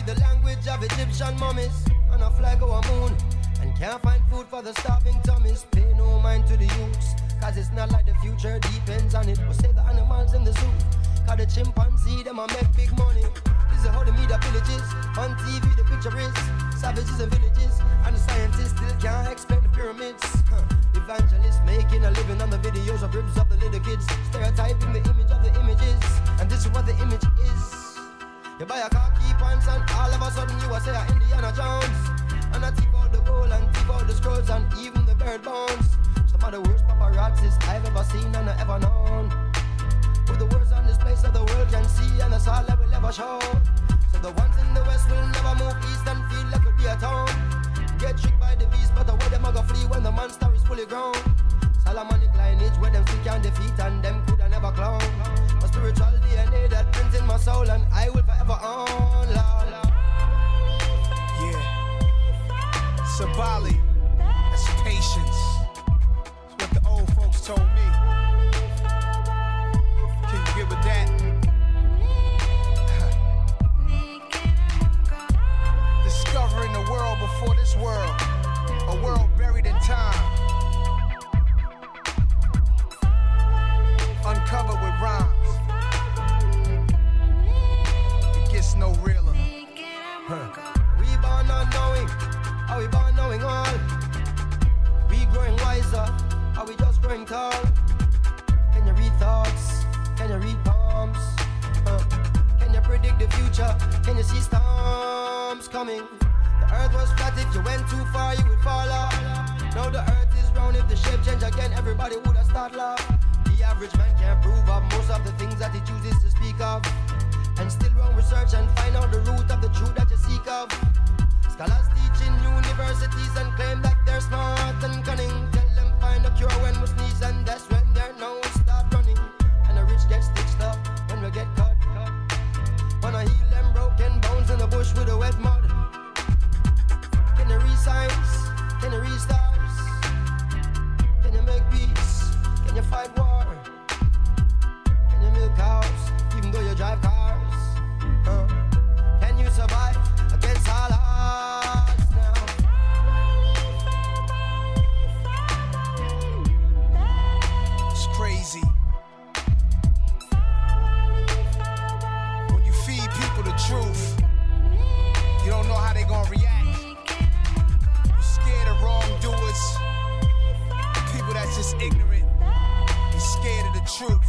speak the language of Egyptian mummies and a flag over moon, and can't find food for the starving tummies. Pay no mind to the youths, cause it's not like the future depends on it. We'll save the animals in the zoo, cause the chimpanzee them a make big money. This is how the media villages, on TV the picture is savages and villages, and the scientists still can't explain the pyramids. Evangelists making a living on the videos of ribs of the little kids, stereotyping the image of the images, and this is what the image is. You buy a car, key pants, and all of a sudden you are say Indiana Jones, and I thief out the gold and thief out the scrolls and even the bird bones. Some of the worst paparazzis I've ever seen and ever known, with the worst on display so the world can see, and that's all that will ever show. So the ones in the west will never move east and feel like it'll be a town. Get tricked by the beast, but away them a go flee when the monster is fully grown. Solomonic lineage where them still can defeat and them coulda never clown. A spiritual DNA that prints in my soul and I will forever own, Lord. Yeah, Sabali, that's patience. That's what the old folks told me. Can you get with that? Discovering the world before this world, a world buried in time, uncovered with rhymes. It gets no realer. We born not knowing, are we born knowing all? We growing wiser, are we just growing tall? Can you read thoughts? Can you read palms? Can you predict the future? Can you see storms coming? The earth was flat, if you went too far you would fall off. Now the earth is round, if the shape change again everybody would have start laugh. The average man can't prove of most of the things that he chooses to speak of, and still run research and find out the root of the truth that you seek of. Scholars teach in universities and claim that they're smart and cunning. Tell them find a cure when we sneeze, and that's when their nose start running. And the rich get stitched up when we get cut. Wanna heal them broken bones in the bush with a wet mud. Can you read signs? Can you read stars? Can you make peace? Can you fight war? Can you milk cows even though you drive cars? Can you survive against all odds now? It's crazy. When you feed people the truth, you don't know how they gonna react. You're scared of wrongdoers, people that's just ignorant. You're scared of the truth.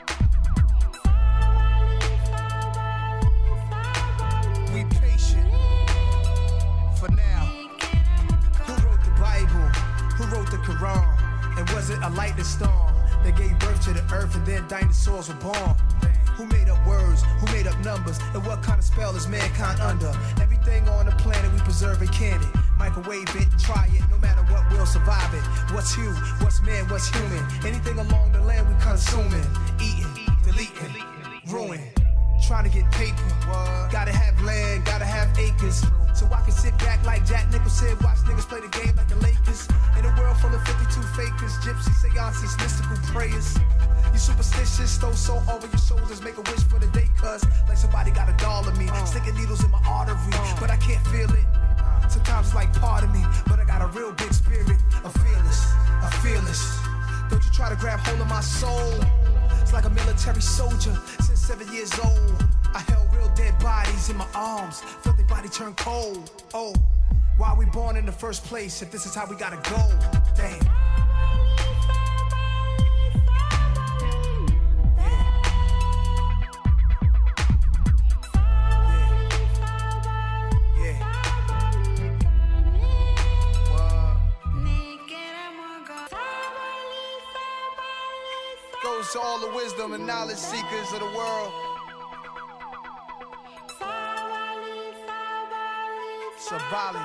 We patient for now. Who wrote the Bible? Who wrote the Quran? And was it a lightning storm that gave birth to the earth and then dinosaurs were born? Who made up words? Who made up numbers? And what kind of spell is mankind under? Everything on the planet we preserve and can it. Microwave it, try it, no matter what, we'll survive it. What's you? What's man? What's human? Anything along the land we consuming, eating, deleting, ruin. Trying to get paper, gotta have land, gotta have acres. So I can sit back like Jack Nicholson, watch niggas play the game like the Lakers. In a world full of 52 fakers, gypsy seances, mystical prayers. You superstitious, throw soul over your shoulders, make a wish for the day, cuz like somebody got a doll of me, sticking needles in my artery, but I can't feel it. Sometimes it's like part of me, but I got a real big spirit, a fearless. Don't you try to grab hold of my soul. It's like a military soldier, since 7 years old. I held real dead bodies in my arms, felt their body turn cold. Oh, why we born in the first place if this is how we gotta go? Damn. To all the wisdom and knowledge seekers of the world, Sabali.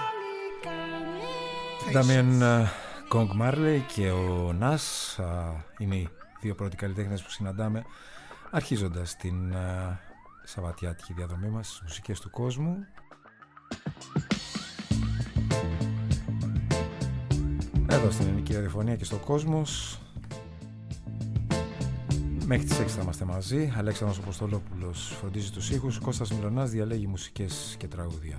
Ντάμιεν Κονγκ Μάρλεϊ και ο Νας είναι οι δύο πρώτοι καλλιτέχνες που συναντάμε αρχίζοντας την σαββατιάτικη διαδρομή μας στις μουσικές του κόσμου. Εδώ στην Ελληνική Ραδιοφωνία και στο Κόσμος. Μέχρι τις 6 θα είμαστε μαζί. Αλέξανδρος Αποστολόπουλος φροντίζει τους ήχους. Κώστας Μιλωνάς διαλέγει μουσικές και τραγούδια.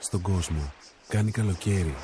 στον κόσμο. Κάνει καλοκαίρι.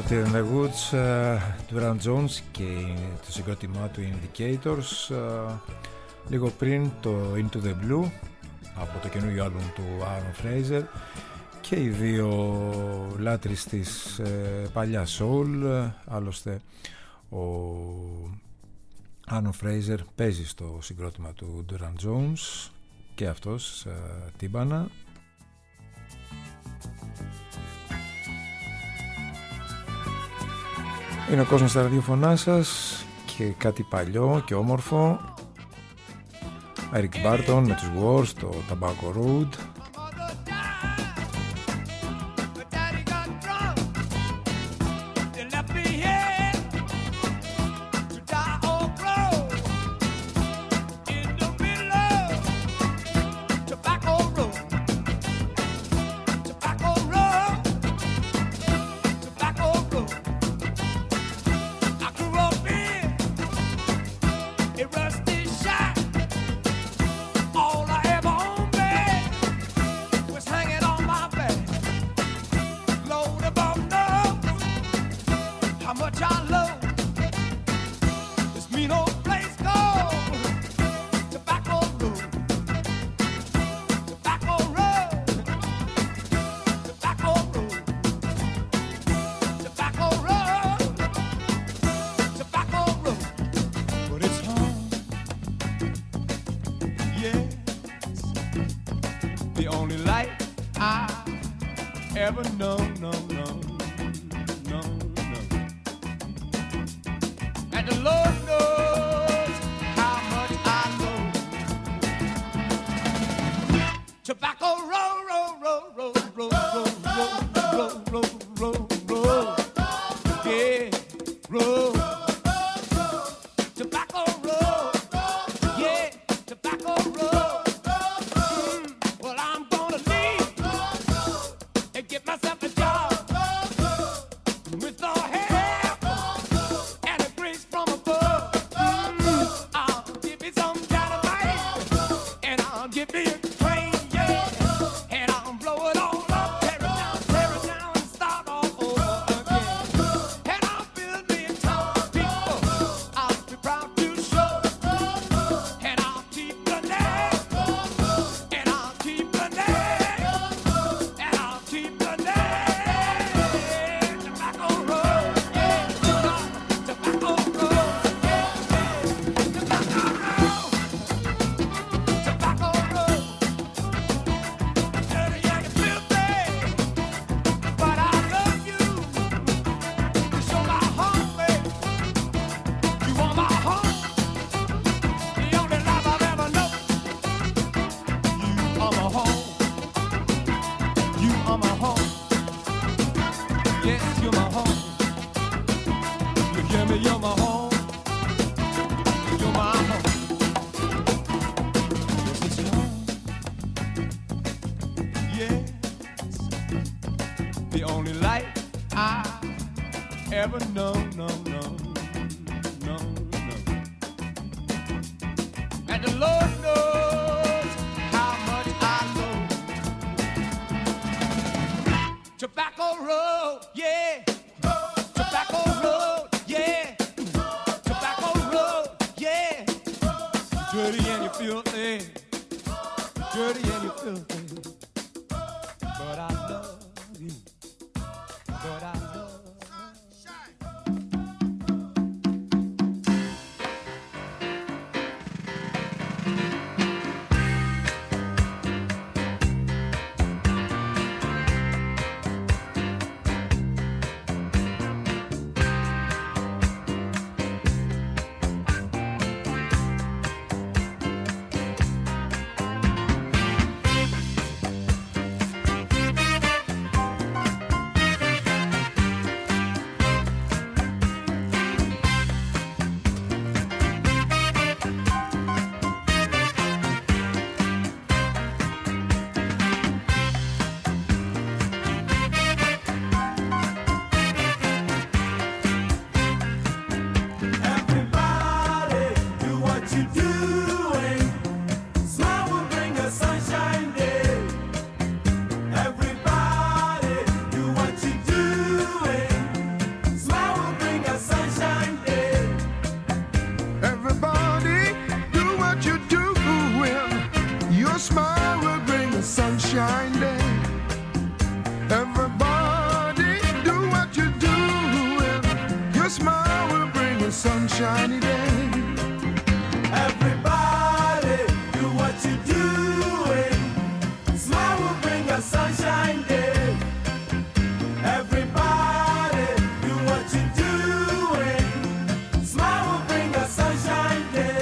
Lifted in the Woods, Duran Jones και το συγκρότημά του Indicators, λίγο πριν το Into the Blue από το καινούργιο άλμπουμ του Aaron Fraser, και οι δύο λάτρεις της παλιάς soul. Άλλωστε ο Aaron Fraser παίζει στο συγκρότημα του Duran Jones και αυτός τύμπανα. Είναι ο κόσμος στα ραδιοφωνά σας και κάτι παλιό και όμορφο. Eric Barton με τους Wars, το Tobacco Road. a sunshiny day. Everybody, do what you're doing. Smile will bring a sunshine day. Everybody, do what you're doing. Smile will bring a sunshine day.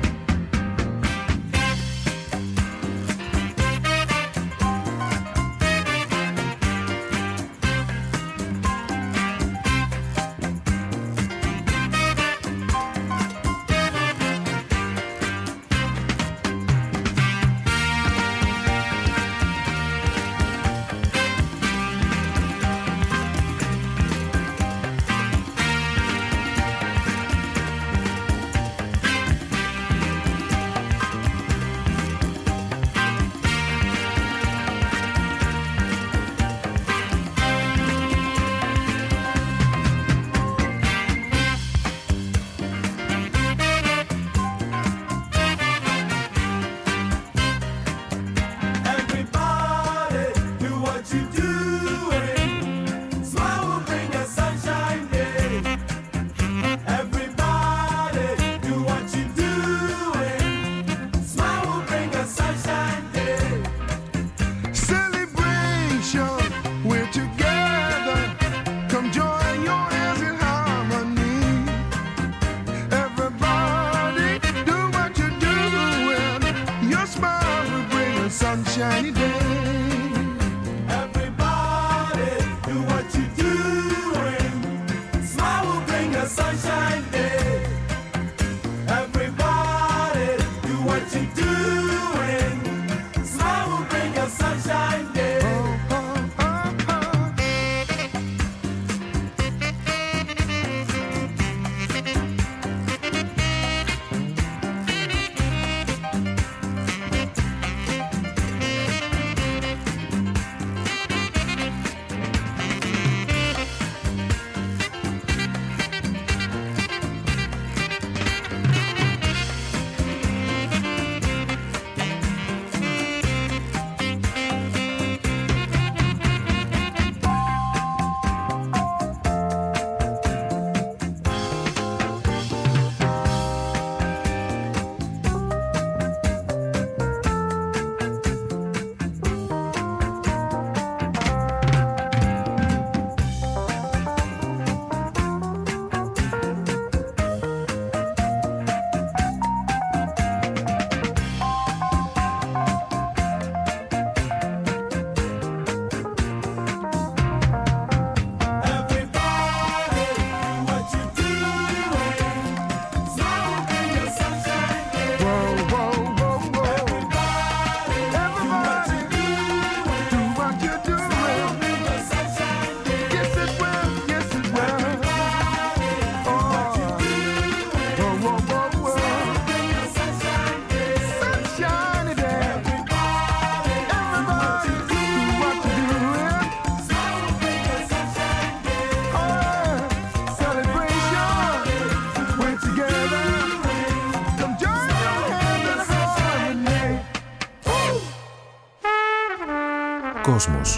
Κόσμος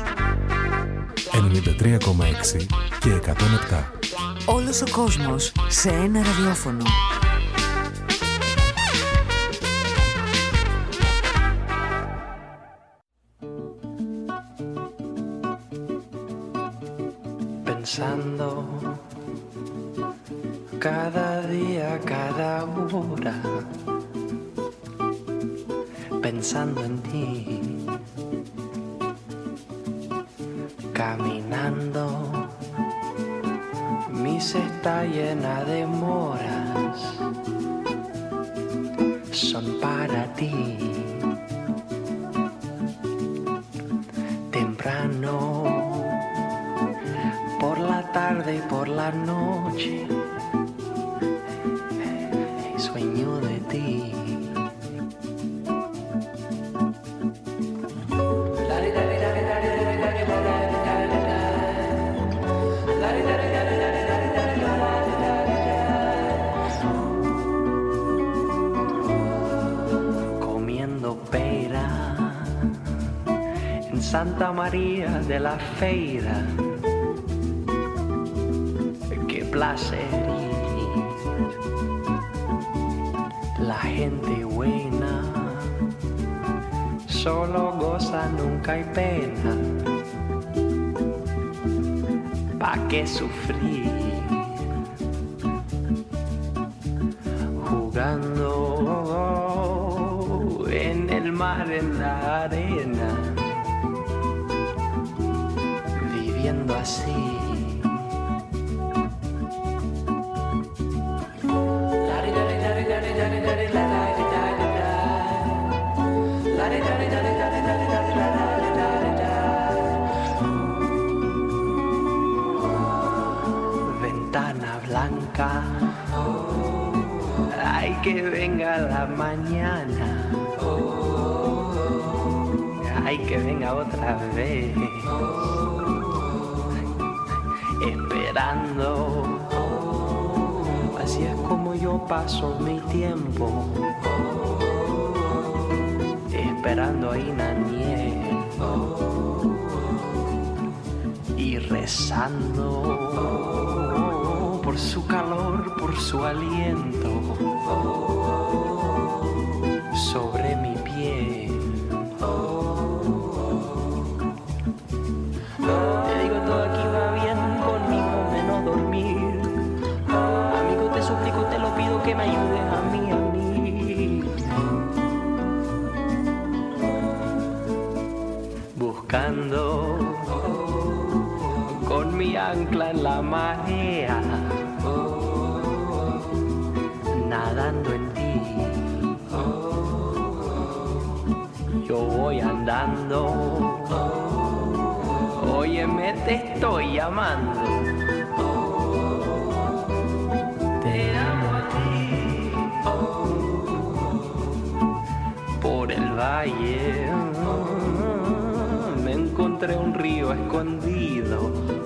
93,6 και 107. Όλος ο κόσμος σε ένα ραδιόφωνο. Pensando cada día, cada hora, pensando en ti, caminando, mi cesta llena de moras son para ti. Temprano, por la tarde y por la noche, sueño de ti. Comiendo pera en Santa María de la Feira. Qué placer la gente buena solo goza, nunca hay pena. ¿Pa' qué sufrir? Jugando en el mar, en la arena, viviendo así. Ventana blanca, ay, que venga la mañana, ay, que venga otra vez, esperando. Así es como yo paso mi tiempo, esperando a Inaniel y rezando por su calor, por su aliento sobre mi piel. Te digo, todo aquí va bien, conmigo menos dormir. Amigo, te suplico, te lo pido que me ayudes a mí, a mí. Buscando con mi ancla en la marea, nadando en ti. Yo voy andando, óyeme, te estoy llamando. Te amo a ti. Por el valle me encontré un río escondido.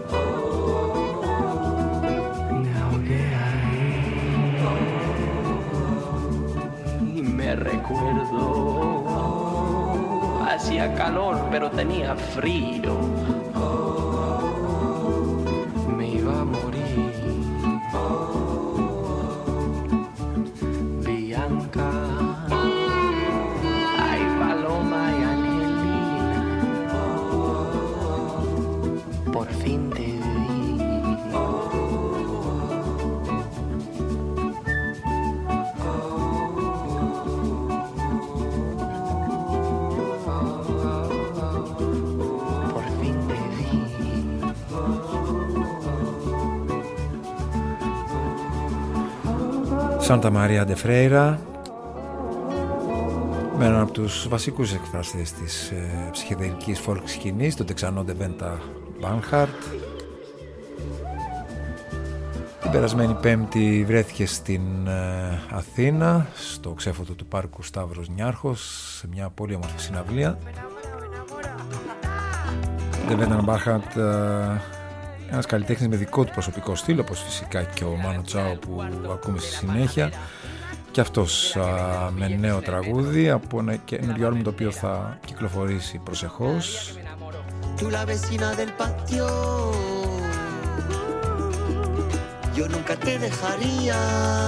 Me ahogué ahí y me recuerdo. Hacía calor, pero tenía frío. Me iba a morir. Bianca, ay, Paloma y Angelina, por fin te vi. Σάντα Μαρία ντε Φρέιρα, με έναν από τους βασικούς εκφραστές της ψυχεδελικής folk σκηνής, τον Τεξανό Ντεβέντα Μπάνχαρτ. Την περασμένη Πέμπτη βρέθηκε στην Αθήνα, στο ξέφωτο του πάρκου Σταύρος Νιάρχος, σε μια πολύ όμορφη συναυλία. Ντεβέντα Μπάνχαρτ, ένας καλλιτέχνης με δικό του προσωπικό στυλ, όπως φυσικά και ο Μάνο Τσάο που ακούμε στη συνέχεια, και αυτός με νέο τραγούδι από ένα καινούριο άλμπουμ το οποίο θα κυκλοφορήσει προσεχώς. Tú la vecina del patio, yo nunca te dejaría.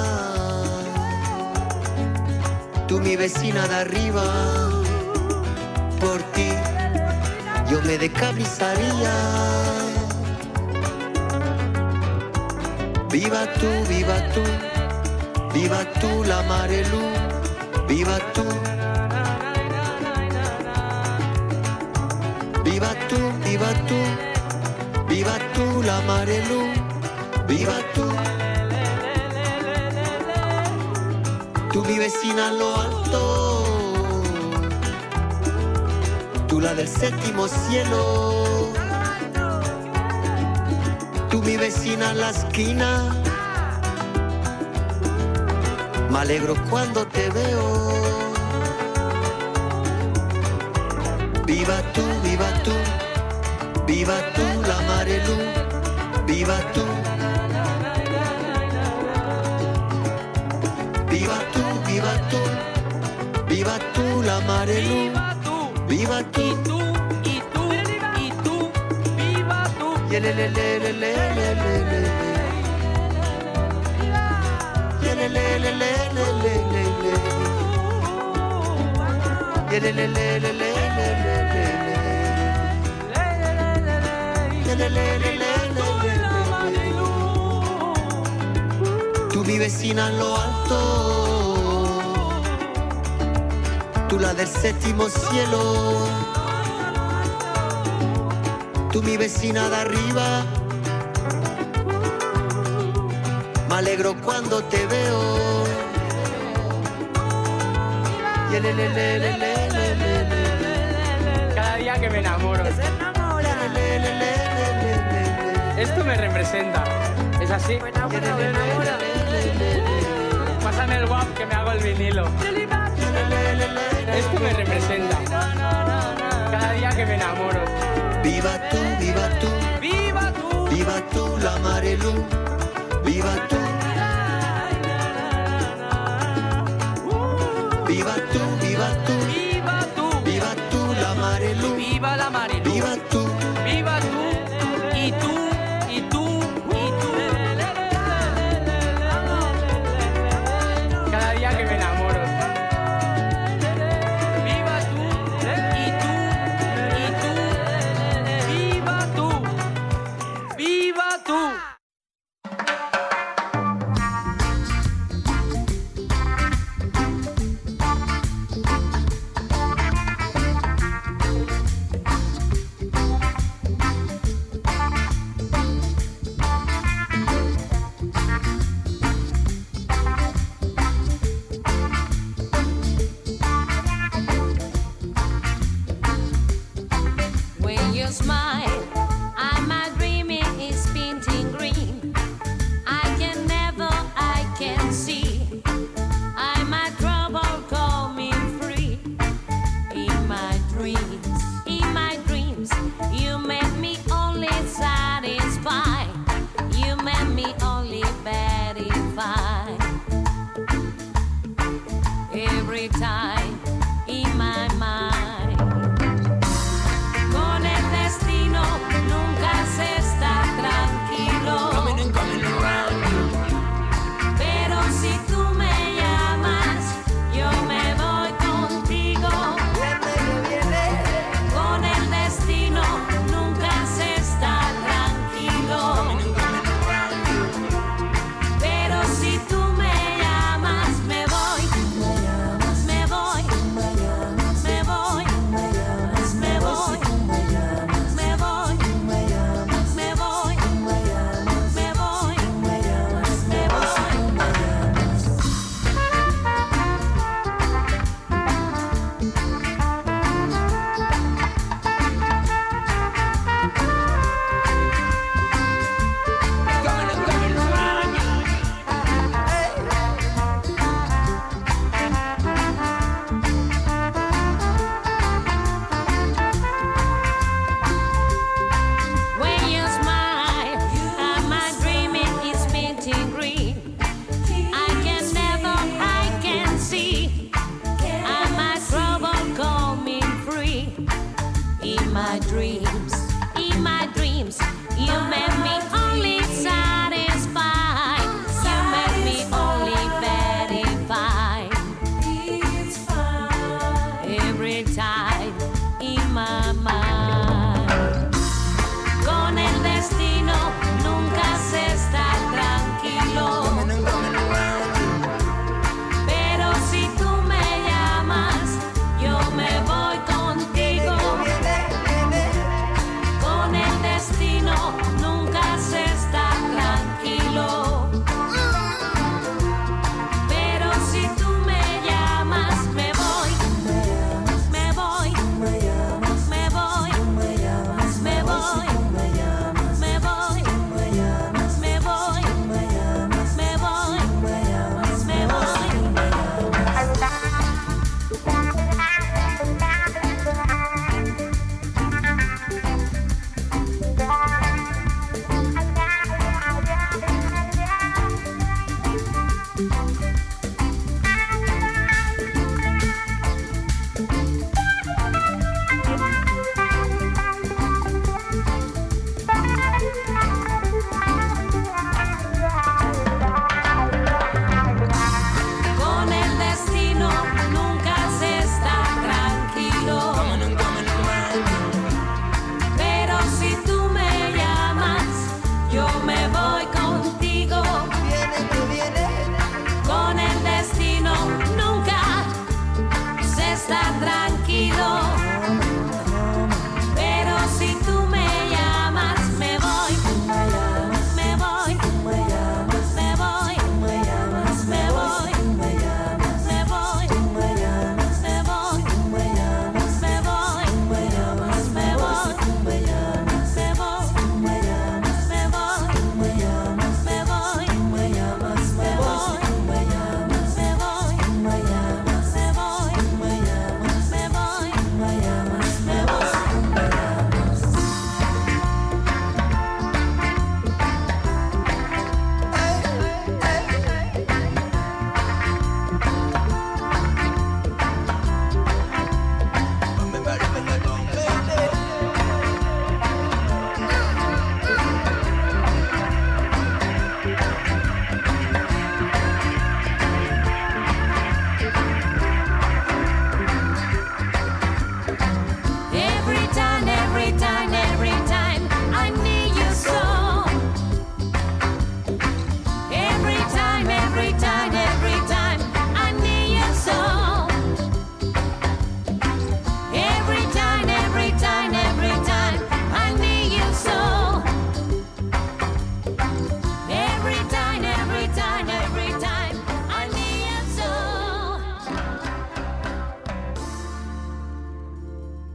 Tú mi vecina de arriba, por ti yo me decabrizaría. Viva tú, viva tú, viva tú la Marelú, viva tú. Viva tú, viva tú, viva tú la Marelú, viva tú. Tú mi vecina en lo alto, tú la del séptimo cielo. Tú mi vecina en la esquina, me alegro cuando te veo. Viva tú, viva tú, viva tú la Marelú, viva tú. Viva tú, viva tú, viva tú la Marelú, viva tú. Tú mi vecina en lo alto, tú la del séptimo cielo, tú mi vecina de arriba, me alegro cuando te veo. Cada día que me enamoro. Esto me representa. ¿Es así? Pásame el WAP que me hago el vinilo. Esto me representa. Cada día que me enamoro. Viva tú, viva tú, viva tú, viva tú la Marelú, viva tú. Viva tú, viva tú, viva tú, viva tú la Marelú, viva la Marelú, viva tú, viva tú, y tú, y tú, y tú. Cada día que me enamoro. Viva tú, y tú, y tú, viva tú, viva tú. When you smile, I'm a dreaming is painting green. I can see. I'm a trouble coming free. In my dreams, you made me only satisfied. You made me only verified. Every time in my mind. Con el destino nunca se está tranquilo. Pero si tú me llamas, yo me voy contigo. Con el destino nunca se está tranquilo. Pero si tú me llamas, me voy, me voy,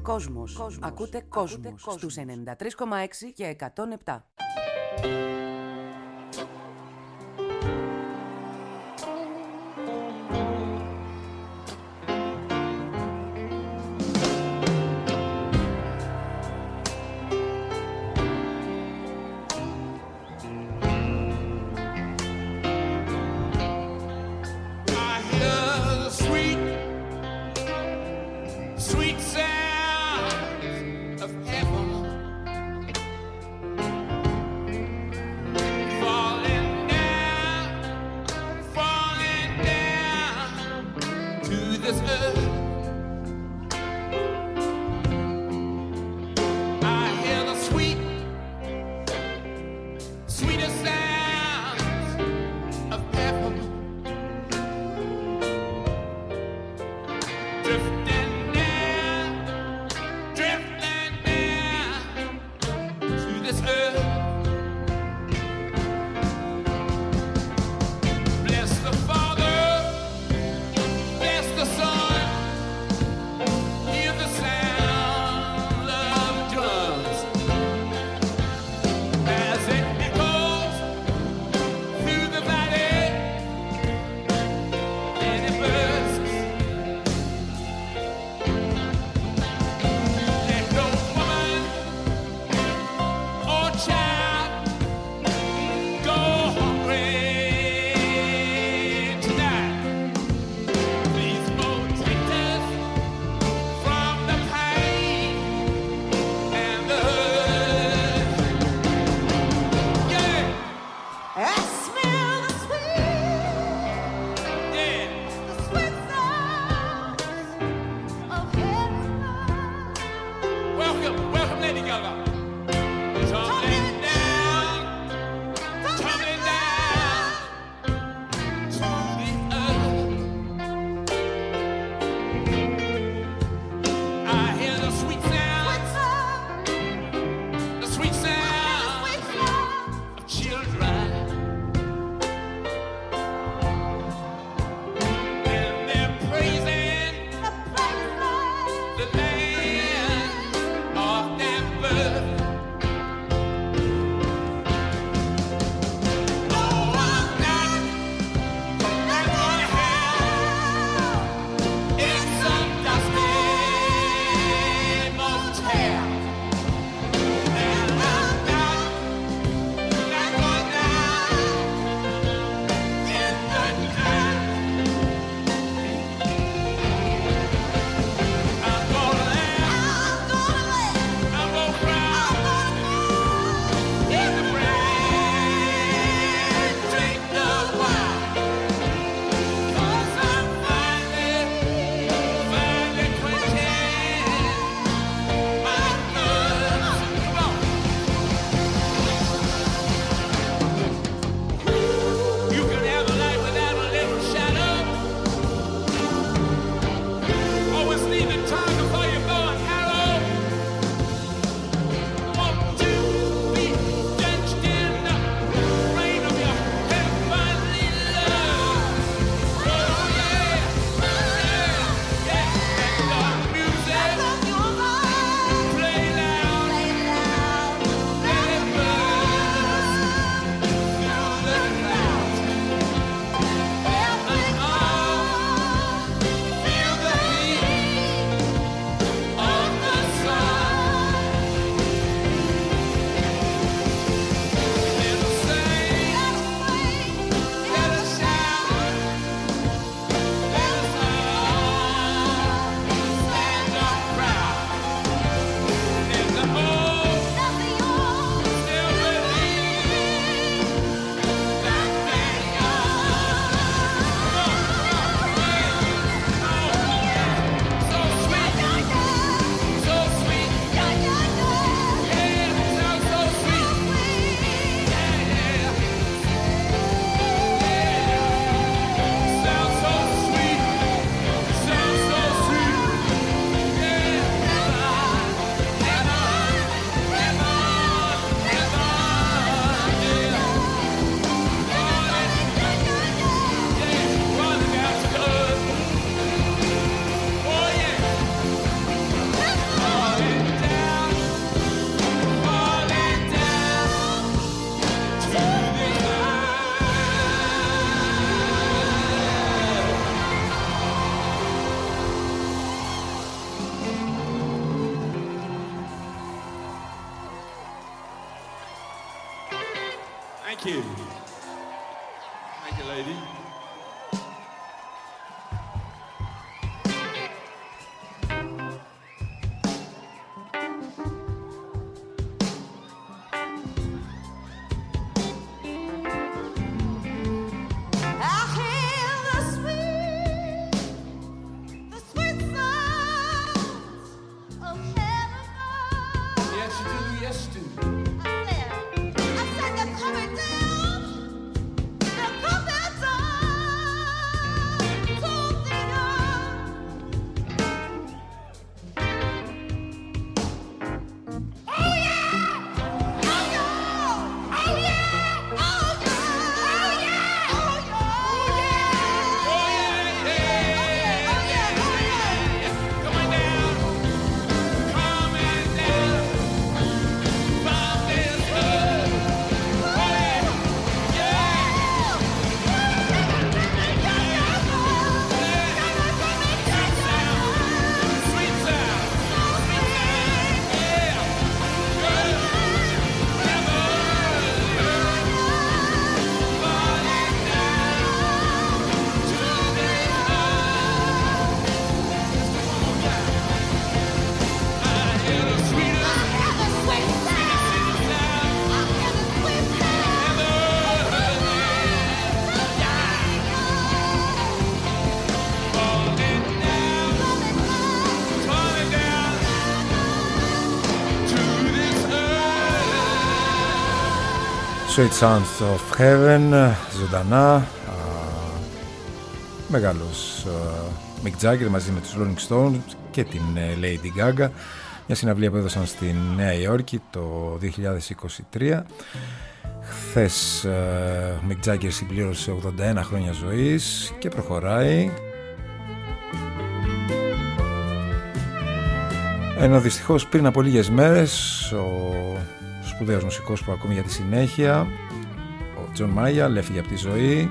Κόσμος. Ακούτε Κόσμος στους 93,6 και 107. Bless the Father, bless the Son. you. Thank you, lady. Sweet Sounds of Heaven, ζωντανά, μεγάλος Mick Jagger μαζί με τους Rolling Stones και την Lady Gaga, μια συναυλία που έδωσαν στη Νέα Υόρκη το 2023. Χθες Mick Jagger συμπλήρωσε 81 χρόνια ζωής και προχωράει, ενώ δυστυχώς πριν από λίγες μέρες ο σπουδαίος μουσικός που ακούμε για τη συνέχεια, ο Τζον Μάιαλ, έφυγε από τη ζωή.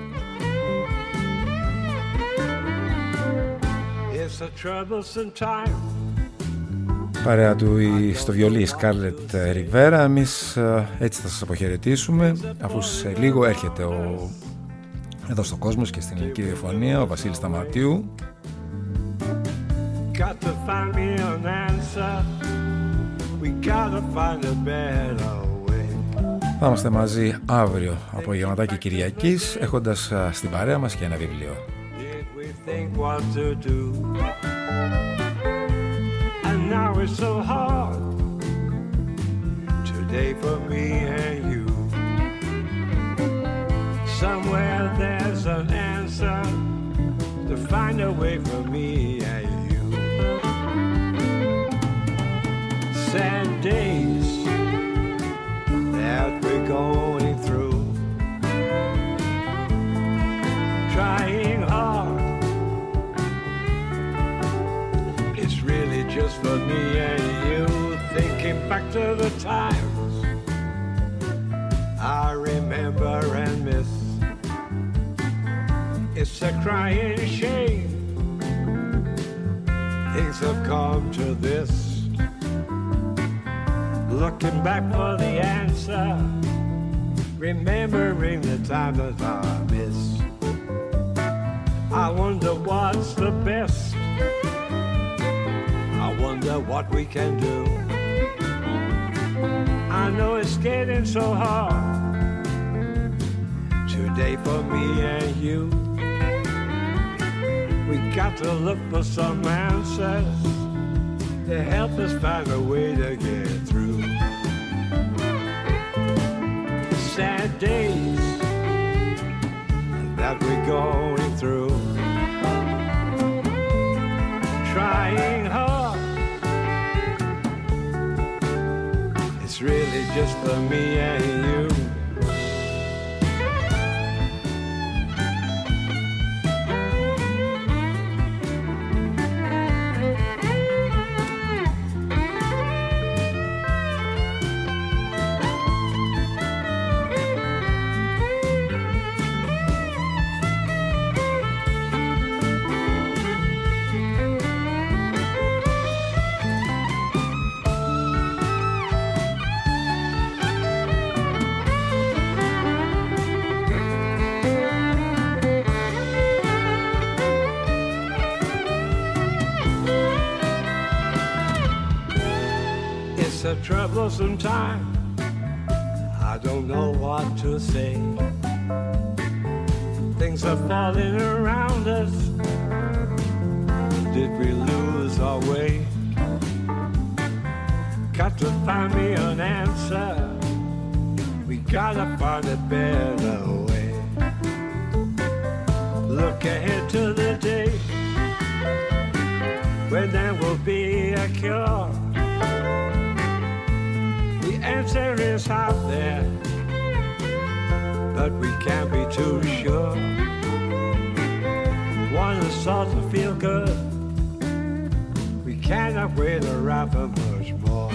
Παρέα του στο βιολί Σκάρλετ Ριβέρα. Εμείς έτσι θα σας αποχαιρετήσουμε, αφού σε λίγο έρχεται εδώ στο Κόσμος και στην ελληνική ραδιοφωνία ο Βασίλης Σταματίου. Θα είμαστε μαζί αύριο από Γεματάκι Κυριακής, έχοντας στην παρέα μας και ένα βιβλίο. Now it's so hard today for me and you. Somewhere there's an answer to find a way for me and you. Sad days that we're going through, trying hard. Really just for me and you, thinking back to the times I remember and miss. It's a crying shame things have come to this. Looking back for the answer, remembering the time that I miss. I wonder what's the best, I wonder what we can do. I know it's getting so hard today for me and you. We got to look for some answers to help us find a way to get through. Sad days that we're going through, trying hard. It's really just for me and you. a troublesome time. I don't know what to say. Things are falling around us. Did we lose our way? Got to find me an answer. We gotta find a better way. Look ahead to the day when there will be a cure. The answer is out there, but we can't be too sure. Want the salt to feel good. We cannot wait around for much more.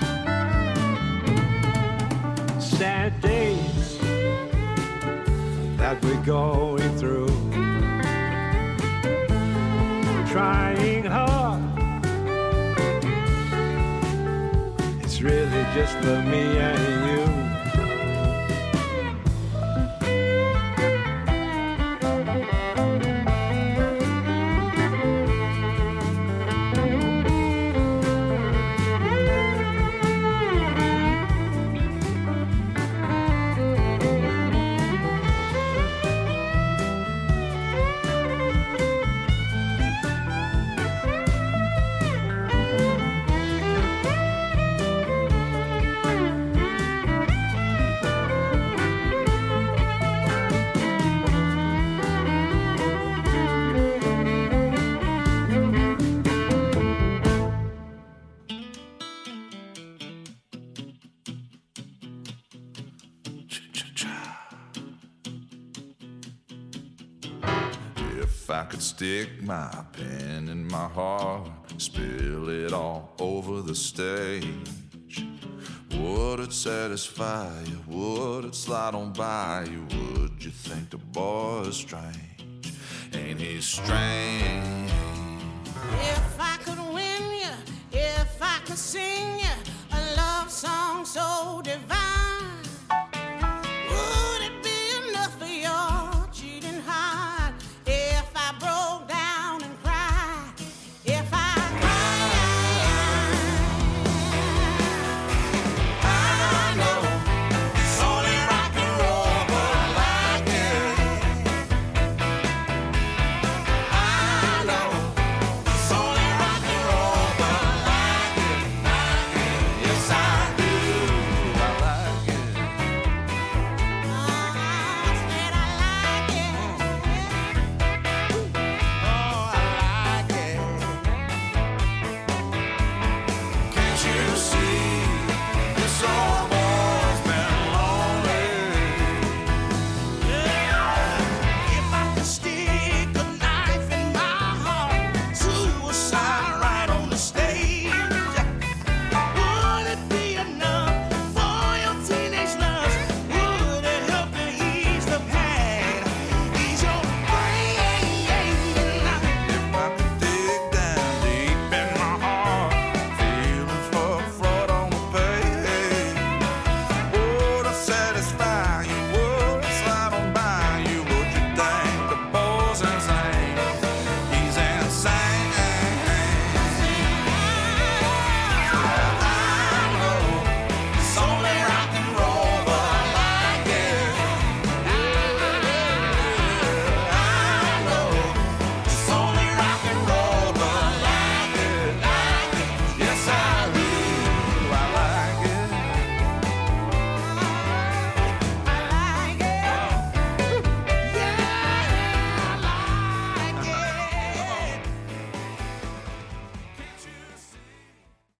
Sad days that we're going through, trying hard. It's really just for me and you. I could stick my pen in my heart, spill it all over the stage. Would it satisfy you? Would it slide on by you? Would you think the boy is strange? Ain't he strange? If I could win you, if I could sing you a love song so divine,